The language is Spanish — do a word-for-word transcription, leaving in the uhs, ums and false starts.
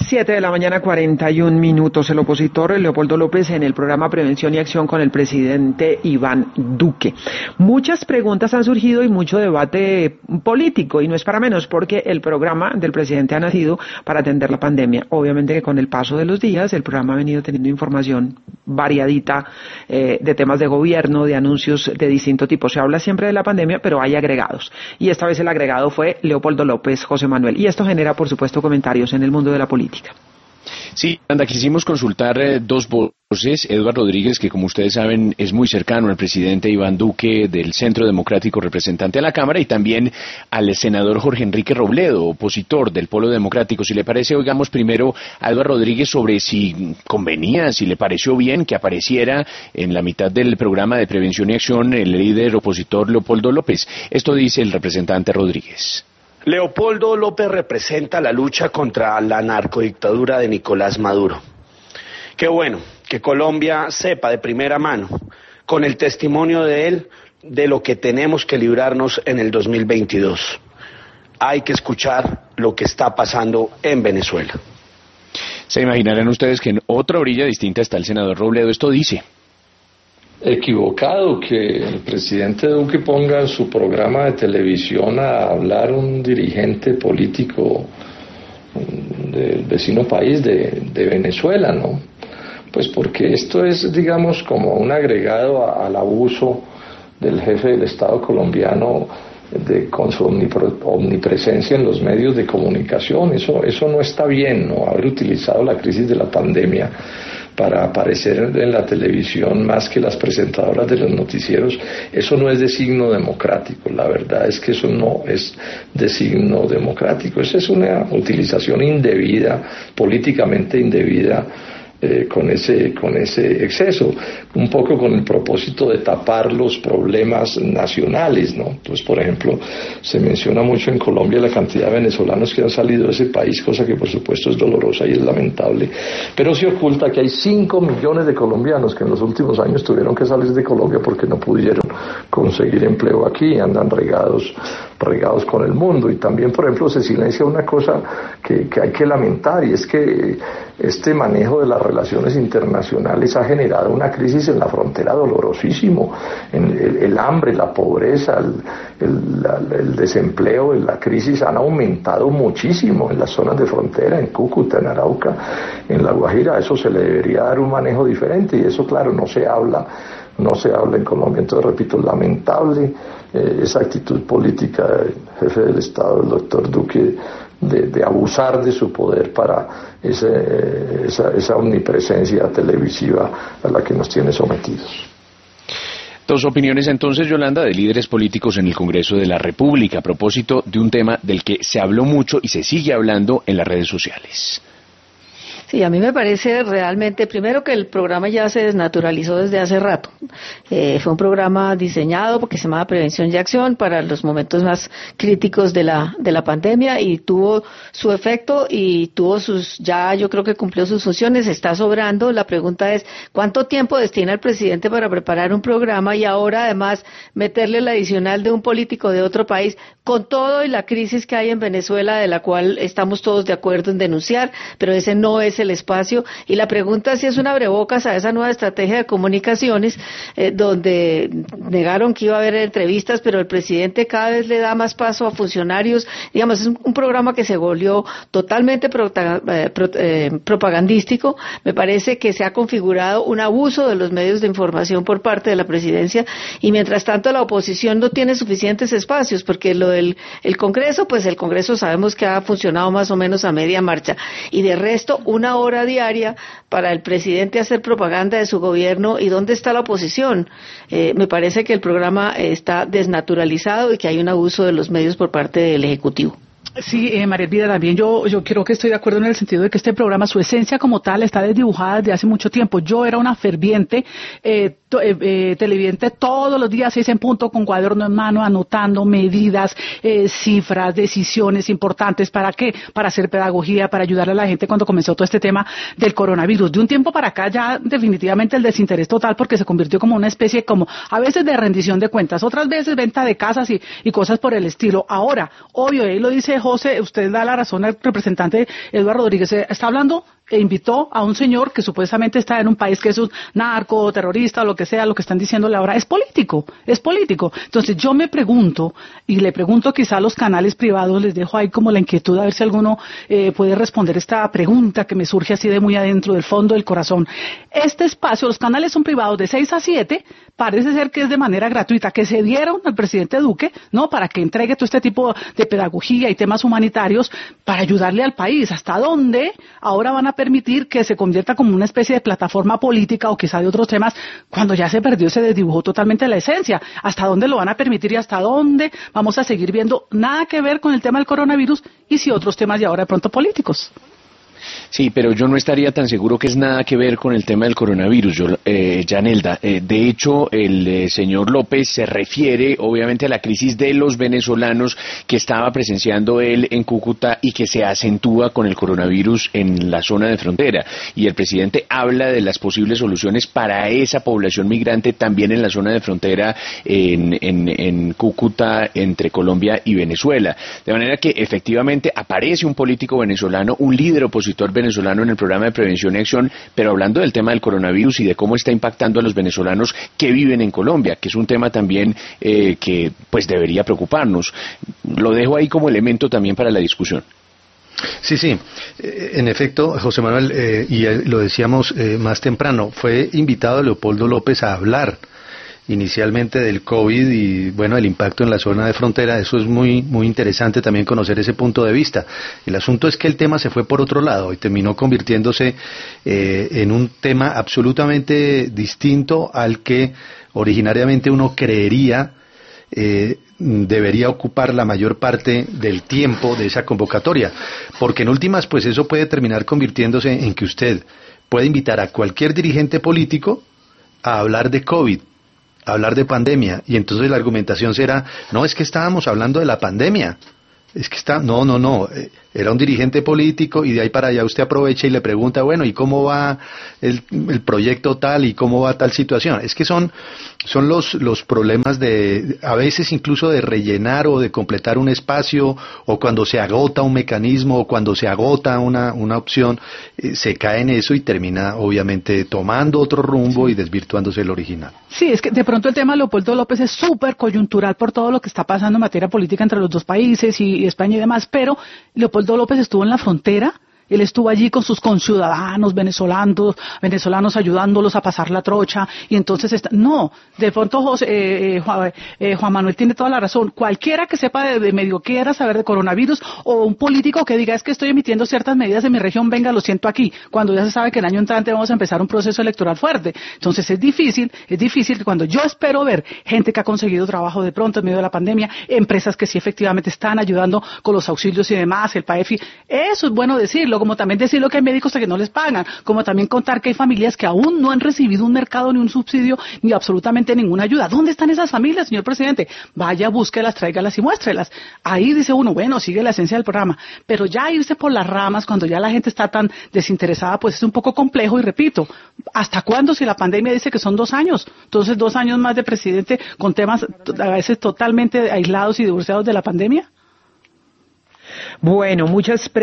Siete de la mañana, cuarenta y un minutos. El opositor Leopoldo López en el programa Prevención y Acción con el presidente Iván Duque. Muchas preguntas han surgido y mucho debate político, y no es para menos, porque el programa del presidente ha nacido para atender la pandemia. Obviamente que con el paso de los días el programa ha venido teniendo información variadita eh, de temas de gobierno, de anuncios de distinto tipo. Se habla siempre de la pandemia, pero hay agregados. Y esta vez el agregado fue Leopoldo López, José Manuel. Y esto genera, por supuesto, comentarios en el mundo de la política. Sí, Anda, quisimos consultar eh, dos voces. Eduardo Rodríguez, que como ustedes saben es muy cercano al presidente Iván Duque del Centro Democrático, representante a la Cámara, y también al senador Jorge Enrique Robledo, opositor del Polo Democrático. Si le parece, oigamos primero a Eduardo Rodríguez sobre si convenía, si le pareció bien que apareciera en la mitad del programa de Prevención y Acción el líder opositor Leopoldo López. Esto dice el representante Rodríguez. Leopoldo López representa la lucha contra la narcodictadura de Nicolás Maduro. Qué bueno que Colombia sepa de primera mano, con el testimonio de él, de lo que tenemos que librarnos en el dos mil veintidós. Hay que escuchar lo que está pasando en Venezuela. Se imaginarán ustedes que en otra orilla distinta está el senador Robledo. Esto dice: equivocado que el presidente Duque ponga en su programa de televisión a hablar un dirigente político del vecino país de, de Venezuela, ¿no? Pues porque esto es, digamos, como un agregado a, al abuso del jefe del Estado colombiano de, con su omnipre, omnipresencia en los medios de comunicación. Eso, eso no está bien, ¿no? Haber utilizado la crisis de la pandemia para aparecer en la televisión más que las presentadoras de los noticieros, eso no es de signo democrático. La verdad es que eso no es de signo democrático. Esa es una utilización indebida, políticamente indebida, Eh, con ese con ese exceso, un poco con el propósito de tapar los problemas nacionales, ¿no? Pues, por ejemplo, se menciona mucho en Colombia la cantidad de venezolanos que han salido de ese país, cosa que por supuesto es dolorosa y es lamentable, pero se oculta que hay cinco millones de colombianos que en los últimos años tuvieron que salir de Colombia porque no pudieron conseguir empleo aquí, andan regados regados con el mundo. Y también, por ejemplo, se silencia una cosa que, que hay que lamentar, y es que este manejo de las relaciones internacionales ha generado una crisis en la frontera dolorosísimo. En el, el hambre, la pobreza, el, el, la, el desempleo, la crisis han aumentado muchísimo en las zonas de frontera, en Cúcuta, en Arauca, en La Guajira. Eso se le debería dar un manejo diferente, y eso, claro, no se habla no se habla en Colombia. Entonces, repito, lamentable eh, esa actitud política del jefe del Estado, el doctor Duque, de, de abusar de su poder para ese, esa, esa omnipresencia televisiva a la que nos tiene sometidos. Dos opiniones entonces, Yolanda, de líderes políticos en el Congreso de la República a propósito de un tema del que se habló mucho y se sigue hablando en las redes sociales. Sí, a mí me parece realmente, primero, que el programa ya se desnaturalizó desde hace rato. Eh, fue un programa diseñado porque se llamaba Prevención y Acción para los momentos más críticos de la de la pandemia, y tuvo su efecto y tuvo sus, ya yo creo que cumplió sus funciones, está sobrando. La pregunta es, ¿cuánto tiempo destina el presidente para preparar un programa y ahora además meterle el adicional de un político de otro país, con todo y la crisis que hay en Venezuela, de la cual estamos todos de acuerdo en denunciar, pero ese no es el espacio? Y la pregunta es si es un abrebocas a esa nueva estrategia de comunicaciones, eh, donde negaron que iba a haber entrevistas, pero el presidente cada vez le da más paso a funcionarios. Digamos, es un, un programa que se volvió totalmente prota, eh, pro, eh, propagandístico. Me parece que se ha configurado un abuso de los medios de información por parte de la presidencia, y mientras tanto la oposición no tiene suficientes espacios, porque lo del el Congreso, pues el Congreso sabemos que ha funcionado más o menos a media marcha, y de resto una hora diaria para el presidente hacer propaganda de su gobierno. ¿Y dónde está la oposición? Eh, me parece que el programa está desnaturalizado y que hay un abuso de los medios por parte del Ejecutivo. Sí, eh, María Elvira, también yo, yo creo que estoy de acuerdo en el sentido de que este programa, su esencia como tal, está desdibujada desde hace mucho tiempo. Yo era una ferviente eh, eh, eh, televidente todos los días, seis en punto, con cuaderno en mano, anotando medidas, eh, cifras, decisiones importantes. ¿Para qué? Para hacer pedagogía, para ayudar a la gente cuando comenzó todo este tema del coronavirus. De un tiempo para acá ya definitivamente el desinterés total, porque se convirtió como una especie como a veces de rendición de cuentas, otras veces venta de casas y, y cosas por el estilo. Ahora, obvio, ahí lo dice José, usted da la razón al representante Eduardo Rodríguez, está hablando e invitó a un señor que supuestamente está en un país que es un narco, terrorista, o lo que sea, lo que están diciéndole ahora, es político, es político. Entonces yo me pregunto, y le pregunto quizá a los canales privados, les dejo ahí como la inquietud a ver si alguno eh, puede responder esta pregunta que me surge así de muy adentro, del fondo del corazón. Este espacio, los canales son privados de seis a siete, parece ser que es de manera gratuita, que se dieron al presidente Duque, ¿no?, para que entregue todo este tipo de pedagogía y temas humanitarios para ayudarle al país. ¿Hasta dónde ahora van a permitir que se convierta como una especie de plataforma política o quizá de otros temas cuando ya se perdió, se desdibujó totalmente la esencia? ¿Hasta dónde lo van a permitir y hasta dónde vamos a seguir viendo nada que ver con el tema del coronavirus y si otros temas de ahora de pronto políticos? Sí, pero yo no estaría tan seguro que es nada que ver con el tema del coronavirus, yo, eh, Yanelda. Eh, de hecho, el eh, señor López se refiere, obviamente, a la crisis de los venezolanos que estaba presenciando él en Cúcuta y que se acentúa con el coronavirus en la zona de frontera. Y el presidente habla de las posibles soluciones para esa población migrante también en la zona de frontera en, en, en Cúcuta, entre Colombia y Venezuela. De manera que, efectivamente, aparece un político venezolano, un líder opositor venezolano en el programa de prevención y acción, pero hablando del tema del coronavirus y de cómo está impactando a los venezolanos que viven en Colombia, que es un tema también eh, que pues debería preocuparnos. Lo dejo ahí como elemento también para la discusión. Sí, sí, en efecto, José Manuel, eh, y lo decíamos eh, más temprano, fue invitado Leopoldo López a hablar inicialmente del COVID y bueno, el impacto en la zona de frontera. Eso es muy muy interesante también conocer ese punto de vista. El asunto es que el tema se fue por otro lado y terminó convirtiéndose eh, en un tema absolutamente distinto al que originariamente uno creería eh, debería ocupar la mayor parte del tiempo de esa convocatoria, porque en últimas pues eso puede terminar convirtiéndose en que usted puede invitar a cualquier dirigente político a hablar de COVID, a hablar de pandemia, y entonces la argumentación será, no, es que estábamos hablando de la pandemia, es que está, no, no, no, era un dirigente político y de ahí para allá usted aprovecha y le pregunta, bueno, ¿y cómo va el, el proyecto tal y cómo va tal situación? Es que son, son los, los problemas de, a veces incluso de rellenar o de completar un espacio, o cuando se agota un mecanismo, o cuando se agota una, una opción, eh, se cae en eso y termina obviamente tomando otro rumbo y desvirtuándose el original. Sí, es que de pronto el tema de Leopoldo López es súper coyuntural por todo lo que está pasando en materia política entre los dos países y, y España y demás, pero Leopoldo López estuvo en la frontera. Él estuvo allí con sus conciudadanos venezolanos, venezolanos ayudándolos a pasar la trocha, y entonces está, no, de pronto José, eh, eh, Juan, eh, Juan Manuel tiene toda la razón. Cualquiera que sepa de, de medio quiera saber de coronavirus, o un político que diga es que estoy emitiendo ciertas medidas en mi región, venga, lo siento aquí, cuando ya se sabe que el año entrante vamos a empezar un proceso electoral fuerte. Entonces es difícil, es difícil que cuando yo espero ver gente que ha conseguido trabajo de pronto en medio de la pandemia, empresas que sí efectivamente están ayudando con los auxilios y demás, el PAEFI, eso es bueno decirlo, como también decirlo que hay médicos que no les pagan, como también contar que hay familias que aún no han recibido un mercado, ni un subsidio, ni absolutamente ninguna ayuda. ¿Dónde están esas familias, señor presidente? Vaya, búsquelas, tráigalas y muéstrelas. Ahí dice uno, bueno, sigue la esencia del programa, pero ya irse por las ramas cuando ya la gente está tan desinteresada, pues es un poco complejo. Y repito, ¿hasta cuándo? Si la pandemia dice que son dos años, entonces dos años más de presidente con temas a veces totalmente aislados y divorciados de la pandemia. Bueno, muchas